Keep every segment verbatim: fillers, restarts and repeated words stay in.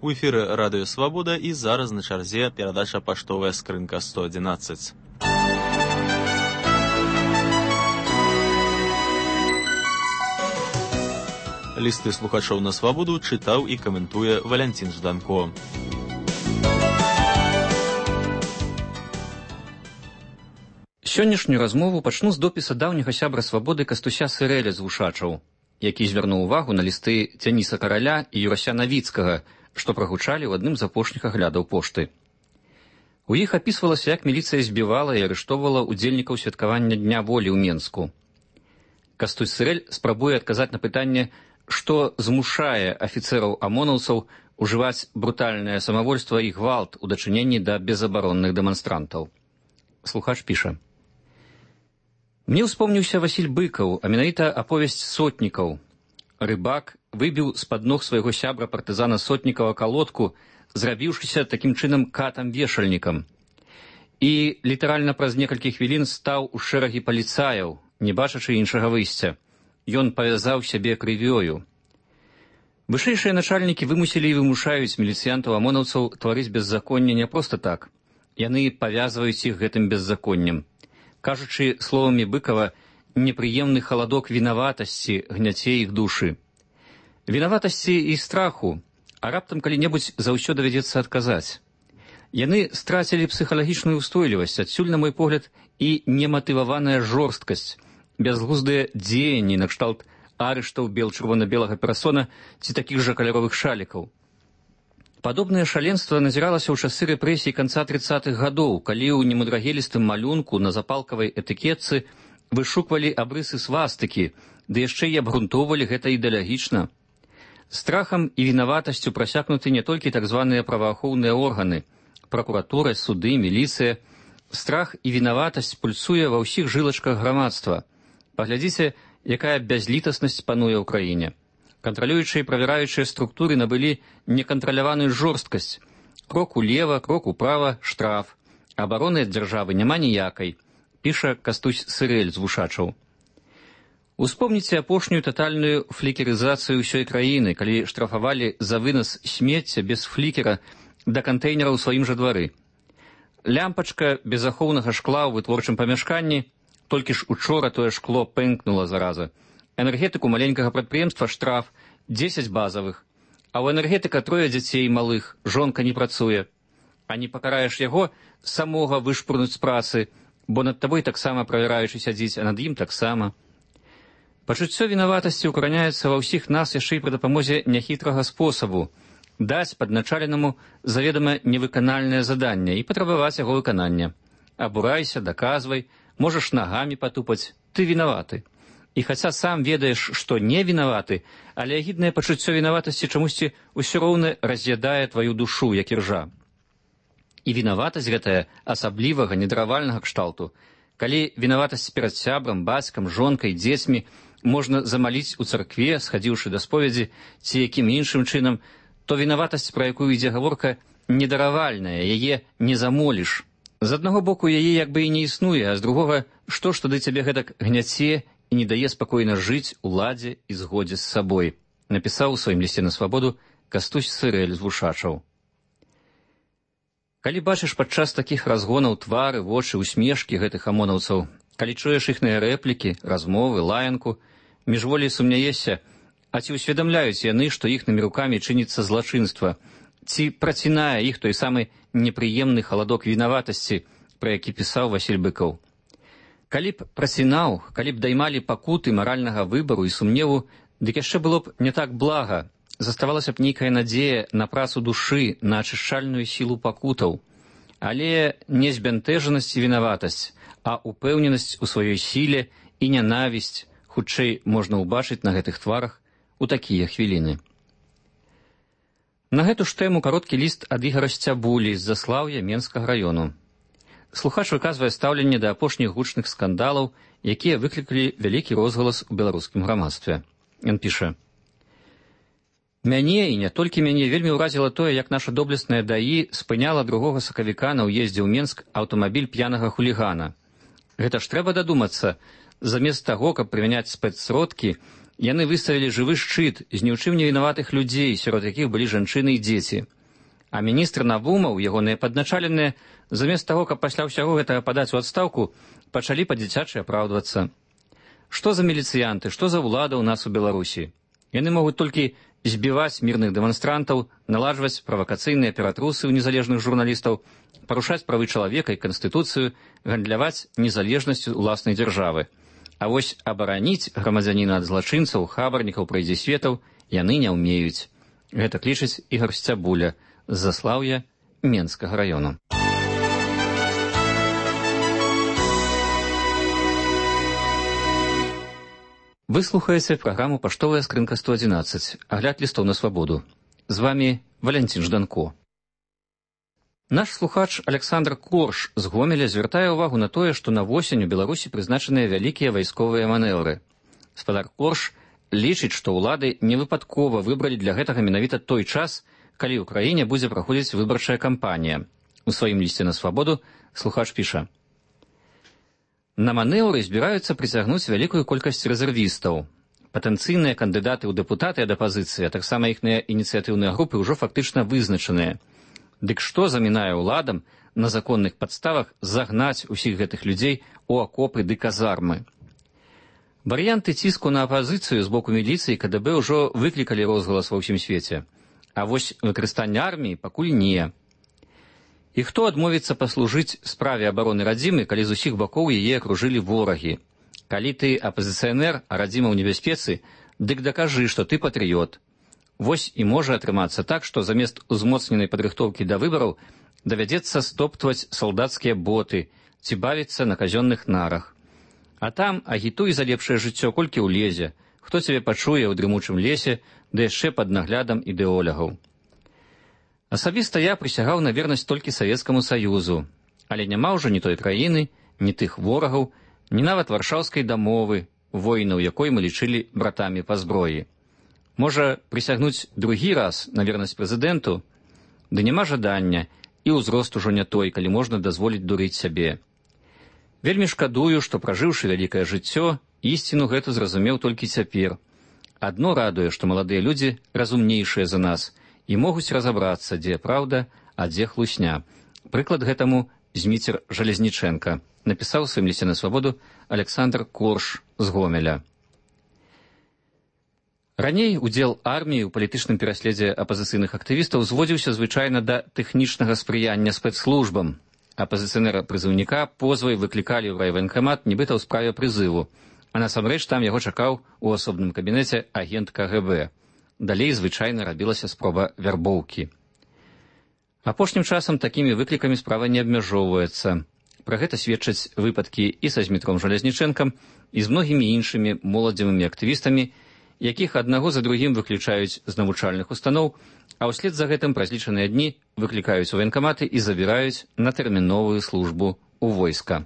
У эфіры Радыё Свабода і зараз на чарзе перадача «Паштовая скрынка сто одиннадцать». Лісты слухачоў на Свабоду чытаў і каментуе Валянцін Жданко. Сённяшнюю размову пачну з допіса даўняга сябра Свабоды Кастуся Сырэля з Вушачаў, які звярнуў увагу на лісты Дзяніса Караля і Юрася Навіцкага, што прагучалі ў адным з апошніх аглядаў пошты. У іх апісвалася, як міліцыя збівала і арыштоўвала удзельнікаў святкавання Дня волі ў Менску. Кастусь Сырэль спрабуе адказаць на пытанне, што змушае афіцэраў-амонаўцаў ужываць брутальнае самавольства і гвалт у дачыненні да безабаронных дэманстрантаў. Слухач піша: «Мне ўспомніўся Васіль Быкаў, а менавіта аповесць сотнікаў. Рыбак выбіў з-пад ног свайго сябра партызана Сотнікава калодку, зрабіўшыся такім чынам катам-вешальнікам. І літаральна праз некалькі хвілін стаў у шэрагі паліцаяў, не бачачы іншага выйсця. Ён павязаў сябе крывёю. Вышэйшыя начальнікі вымусілі і вымушаюць міліцыянтаў-амонаўцаў тварыць беззаконне не проста так. Яны павязваюць іх гэтым беззаконнем. Кажучы словамі Быкава, непрыемны халадок вінаватасці гняце іх душы. Вінаватасці і страху, а раптам калі-небудзь заўсёды давядзецца адказаць. Яны страцілі псіхалагічную ўстойлівасць, адсюль, на мой погляд, і нематываваная жорсткасць, бязглуздыя дзеянні накшталт арыштаў бел-чырвона-белага перасона ці такіх жа каляровых шалікаў. Падобнае шаленства назіралася ў часы рэпрэсій канца трыццатых гадоў, калі ў немудрагелістым малюнку на запалкавай этыкетцы вышуквалі абрысы свастыкі, ды яшчэ і абгрунтоўвалі гэта ідэалагічна. Страхам і вінаватасцю прасякнуты не толькі так званыя праваахоўныя органы, пракуратура, суды, міліцыя. Страх і вінаватасць пульсуе ва ўсіх жылачках грамадства. Паглядзіце, якая бязлітаснасць пануе ў краіне. Кантралюючыя і правяраючыя структуры набылі некантраляваную жорсткасць. Крок улева, крок управа, штраф. Абароны ад дзяржавы няма ніякай, піша Кастусь Сырэль з Вушачаў. Успомніце апошнюю татальную флікерызацыю ўсёй краіны, калі штрафавалі за вынас смецця без флікера да кантэйнера ў сваім жа двары. Лямпачка безахоўнага шкла ў вытворчым памяшканні, толькі ж учора тое шкло пэнкнула зараза. Энергетыку маленькага прадпрыемства штраф дзесяць базавых, а ў энергетыка трое дзяцей малых, жонка не працуе. А не пакараеш яго, самога вышпурнуць з працы, бо над табой таксама правяраючы сядзіць, а над ім таксама. Пачуццё вінаватасці ўкараняецца ва ўсіх нас яшчэ і пры дапамозе няхітрага спосабу даць падначаленаму заведама невыканальнае заданне і патрабаваць яго выканання. Абурайся, даказвай, можаш нагамі патупаць, ты вінаваты. І хаця сам ведаеш, што не вінаваты, але агіднае пачуццё вінаватасці чамусьці ўсё роўна раз'ядае тваю душу, як іржа. І вінаватасць гэтая асаблівага, недравальнага кшталту. Калі вінаватасць перад сябрам, бацькам, жонкай, дзецьмі можна замаліць у царкве, схадзіўшы да споведзі, ці якім іншым чынам, то вінаватасць, пра якую ідзе гаворка, недаравальная, яе не замоліш. З аднаго боку, яе як бы і не існуе, а з другога, што ж тады цябе гэтак гняце і не дае спакойна жыць у ладзе і згодзе з сабой, напісаў у сваім лісце на Свабоду Кастусь Сырэль з Вушачаў. Калі бачыш падчас такіх разгонаў твары, вочы, усмешкі гэтых амонаўцаў, калі чуеш іхныя рэплікі, размовы, лаянку, міжволі сумняешся, а ці ўсведамляюць яны, што іхнымі рукамі чыніцца злачынства, ці працінае іх той самы непрыемны халадок вінаватасці, пра які пісаў Васіль Быкаў. Калі б працінаў, калі б даймалі пакуты маральнага выбару і сумневу, дык яшчэ было б не так блага, заставалася б нейкая надзея на працу душы, на ачышчальную сілу пакутаў. Але не збянтэжанасць і вінаватасць, а упэўненасць у сваёй сіле і нянавісць хутчэй можна ўбачыць на гэтых тварах у такія хвіліны. На гэту ж тэму кароткі ліст ад Ігара Сцябулі з Заслаўя Менскага раёну. Слухач выказвае стаўленне да апошніх гучных скандалаў, якія выклікалі вялікі розгалас у беларускім грамадстве. Ён піша: «Мяне, і не толькі мяне, вельмі ўразіла тое, як наша доблесная ДАІ спыняла другога сакавіка на ўездзе ў Менск аўтамабіль п'янага хулігана. Гэта ж трэба дадумацца, замест таго, каб прымяняць спецсродкі, яны выставілі жывы шчыт з ні ў чым не вінаватых людзей, сярод якіх былі жанчыны і дзеці. А міністр Навумаў, ягоныя падначаленыя, замест таго, каб пасля ўсяго гэтага падаць у адстаўку, пачалі па-дзіцячы апраўдвацца. Што за міліцыянты, што за ўлада ў нас у Беларусі? Яны могуць толькі збіваць мірных дэманстрантаў, наладжваць правакацыйныя ператрусы ў незалежных журналістаў, парушаць правы чалавека і канстытуцыю, гандляваць незалежнасцю ўласнай дзяржавы. А вось абараніць грамадзяніна ад злачынцаў, хабарнікаў, прайдзісветаў яны не ўмеюць. Гэта лічыць Ігор Сцябуля з Заслаўя Менскага раёну. Вы слухаеце праграму «Паштовая скрынка сто адзінаццаць», агляд лістоў на свабоду. З вами Валянцін Жданко. Наш слухач Александр Корш з Гомеля звяртае ўвагу на тое, што на восень у Беларусі прызначаныя вялікія вайсковыя манеўры. Спадар Корш лічыць, што ўлады невыпадкова выбралі для гэтага менавіта той час, калі ў краіне будзе праходзіць выбарчая кампанія. У сваім лісце на свабоду слухач піша: на манеўры збіраюцца прыцягнуць вялікую колькасць рэзервістаў. Патэнцыйныя кандыдаты ў дэпутаты ад апазіцыі, а таксама іхныя ініцыятыўныя групы ўжо фактычна вызначаныя. Дык што замінае ўладам на законных падставах загнаць усіх гэтых людзей у акопы ды казармы? Варыянты ціску на апазіцыю з боку міліцыі і ка дэ бэ ўжо выклікалі розгалас ва ўсім свеце. А вось выкарыстанне арміі пакуль не. І хто адмовіцца паслужыць справе абароны радзімы, калі з усіх бакоў яе акружылі ворагі? Калі ты апазіцыянер, а радзіма ў небяспецы, дык дакажы, што ты патрыёт. Вось і можа атрымацца так, што замест узмоцненай падрыхтоўкі да выбараў давядзецца стоптваць салдацкія боты ці бавіцца на казённых нарах. А там агітуй за лепшае жыццё, колькі ўлезе, хто цябе пачуе ў дрымучым лесе, ды яшчэ пад наглядам ідэолягаў. Асабіста я прысягаў на вернасць толькі Савецкаму Саюзу, але няма ўжо ні той краіны, ні тых ворагаў, ні нават варшаўскай дамовы, воінаў якой мы лічылі братамі па зброі. Можа, прысягнуць другі раз на вернасць прэзідэнту? Ды няма жадання, і ўзрост ужо не той, калі можна дазволіць дурыць сябе. Вельмі шкадую, што, пражыўшы вялікае жыццё, ісціну гэту зразумеў толькі цяпер. Адно радуе, што маладыя людзі разумнейшыя за нас і могуць разабрацца, дзе праўда, а дзе хлусня. Прыклад гэтаму Зміцер Жалезнічэнка, напісаў у сваім лісце на свабоду Александр Корш з Гомеля. Раней удзел арміі ў палітычным пераследзе апазіцыйных актывістаў зводзіўся звычайна да тэхнічнага спрыяння спецслужбам. Апазіцыянера-прызыўніка позвай выклікалі ў райваенкамат нібыта ў справе прызыву, а насамрэч там яго чакаў у асобным кабінеце агент ка гэ бэ. Далей звычайна рабілася спроба вярбоўкі. Апошнім часам такімі выклікамі справа не абмяжоўваецца. Пра гэта сведчаць выпадкі і са Змітром Жалезнічэнкам, і з многімі іншымі моладзевымі актывістамі, якіх аднаго за другім выключаюць з навучальных устаноў, а ўслед за гэтым праз лічаныя дні выклікаюць у ваенкаматы і забіраюць на тэрміновую службу ў войска.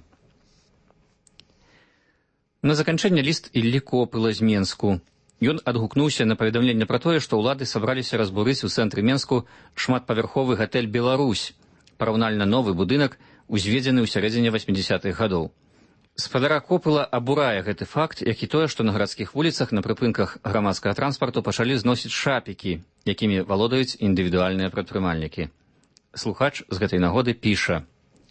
На заканчэнне ліст Іллі Копыла з Менску. Ён адгукнуўся на паведамленне пра тое, што ўлады сабраліся разбурыць у цэнтры Менску шматпавярховы гатэль «Беларусь», параўнальна новы будынак, узведзены ў сярэдзіне васьмідзясятых гадоў. Спадара Копыла абурае гэты факт, як і тое, што на гарадскіх вуліцах на прыпынках грамадскага транспарту пачалі зносіць шапікі, якімі валодаюць індывідуальныя прадпрымальнікі. Слухач з гэтай нагоды піша: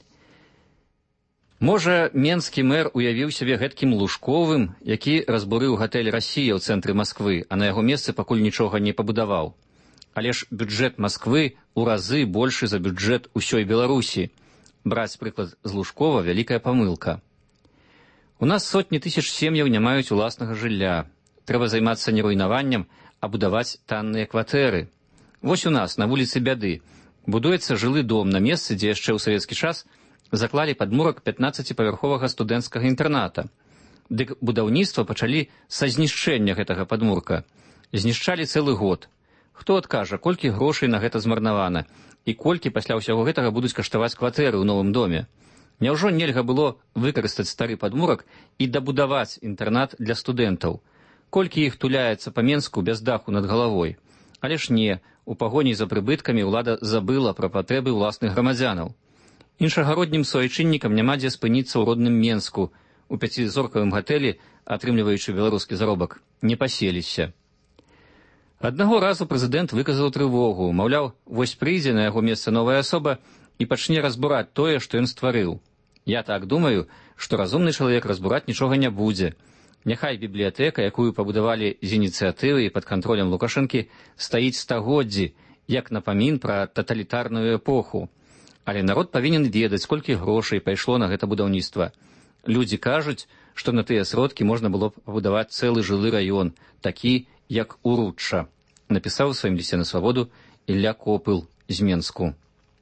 можа, менскі мэр уявіў сябе гэткім Лужковым, які разбурыў гатэль «Расія» ў цэнтры Масквы, а на яго месцы пакуль нічога не пабудаваў. Але ж бюджэт Масквы ў разы большы за бюджэт усёй Беларусі. Браць прыклад з Лужкова – вялікая памылка. У нас сотні тысяч сем'яў не маюць уласнага жылля. Трэба займацца не руйнаваннем, а будаваць танныя кватэры. Вось у нас, на вуліцы Бяды, будуецца жылы дом на месцы, дзе яшчэ ў савецкі час заклалі падмурак пятнаццаціпавярховага студэнцкага інтэрната. Дык будаўніцтва пачалі са знішчэння гэтага падмурка. Знішчалі цэлы год. Хто адкажа, колькі грошай на гэта змарнавана, і колькі пасля ўсяго гэтага будуць каштаваць кватэры ў новым доме? Няўжо нельга было выкарыстаць стары падмурак і дабудаваць інтэрнат для студэнтаў? Колькі іх туляецца па Менску без даху над галавой? Але ж не, у пагоні за прыбыткамі ўлада забыла пра патрэбы ўласных грамадзянаў. Іншагароднім суайчыннікам няма дзе спыніцца ў родным Менску, у пяцізоркавым гатэлі, атрымліваючы беларускі заробак, не паселіся. Аднаго разу прэзідэнт выказаў трывогу, маўляў, вось прыйдзе на яго месца новая асоба і пачне разбураць тое, што ён стварыў. Я так думаю, што разумны чалавек разбураць нічога не будзе. Няхай бібліятэка, якую пабудавалі з ініцыятывы і пад кантролем Лукашэнкі, стаіць стагоддзі, як напамін пра таталітарную эпоху. Але народ павінен ведаць, колькі грошай пайшло на гэта будаўніцтва. Людзі кажуць, што на тыя сродкі можна было б пабудаваць цэлы жылы раён, такі, як Уручча, напісаў у сваім лісце на свабоду Ілля Копыл з Менску.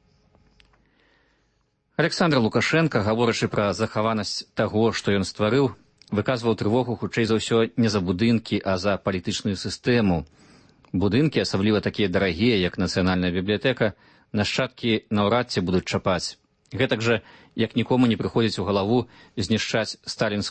Александр Лукашенко, гаворачы пра захаванасць таго, што ён стварыў, выказваў трывогу хутчэй за ўсё не за будынкі, а за палітычную сістэму. Будынкі, асабліва такія дарагія, як Нацыянальная бібліятэка, нашчадкі наўрад ці будуць чапаць. Гэтак жа, як нікому не прыходзіць у галаву знішчаць сталінскую